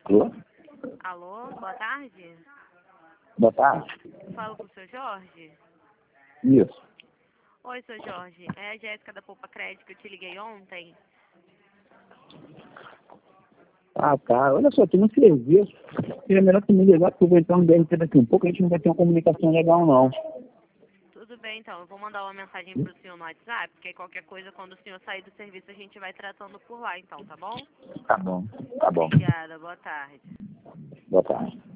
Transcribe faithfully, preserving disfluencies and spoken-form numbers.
Alô? Alô, boa tarde. Boa tarde. Falo com o seu Jorge. Isso. Oi, seu Jorge. É a Jéssica da Poupa Crédito, que eu te liguei ontem. Ah, tá. Olha só, tem um serviço. Seria melhor que me ligar, porque eu vou entrar no D R T daqui um pouco, a gente não vai ter uma comunicação legal, não. Tudo bem, então. Eu vou mandar uma mensagem pro senhor no WhatsApp, porque aí qualquer coisa, quando o senhor sair do serviço, a gente vai tratando por lá, então, tá bom? Tá bom. Tá bom. Obrigada, boa tarde. Boa tarde.